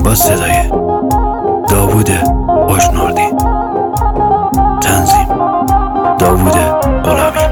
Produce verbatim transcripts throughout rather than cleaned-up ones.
با صدای داوود آژنوردی، تنظیم داوود غلامی.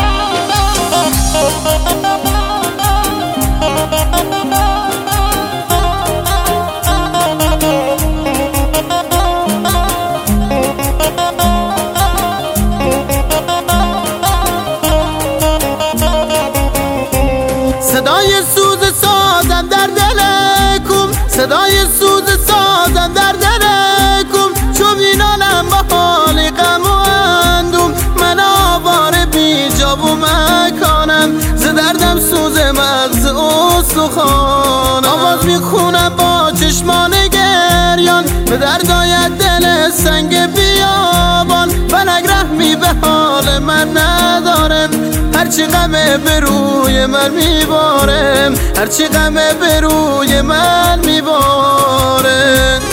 صدای سوز سازم در دل کوم، صدای سوز سازم در دل کوم، چو بینانم با حال غم و اندوم، من آواره بی جا و مکانم، ز دردم سوز مغز استخوانم. آواز میخونم با چشمان گریان، به درد آید دل سنگ بیابان، فلک رحمی به حال من ندارم، هرچی غمه به روی من میبارم، هرچی غمه به روی من میبارم.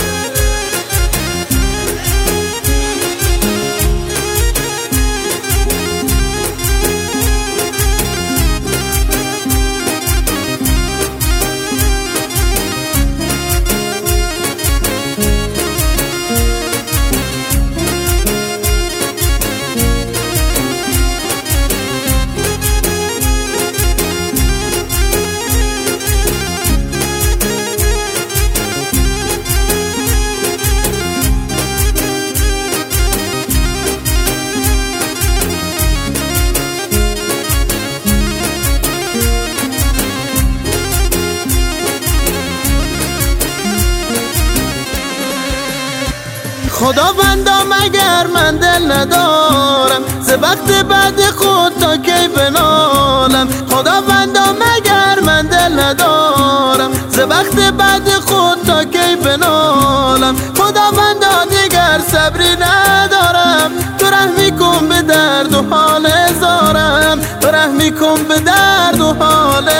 خداوندا مگر من دل ندارم، ز وقت بعد خود تا کی بنالم. خداوندا مگر من دل ندارم، ز وقت بعد خود تا کی بنالم. خداوندا دیگر صبری ندارم، تو رحمی کن به درد و حال زارم، تو رحمی کن به درد و حال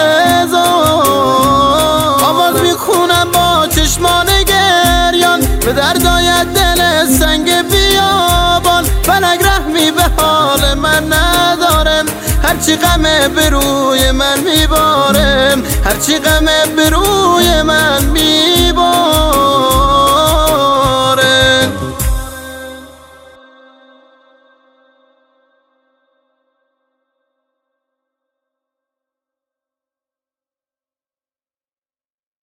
زارم. آواز میخونم با چشمان گریان، به درد آید دل سنگ بیابان، فلک رحمی به حال من ندارم، هرچی غمه به روی من میبارم، هرچی غمه به روی من میبارم.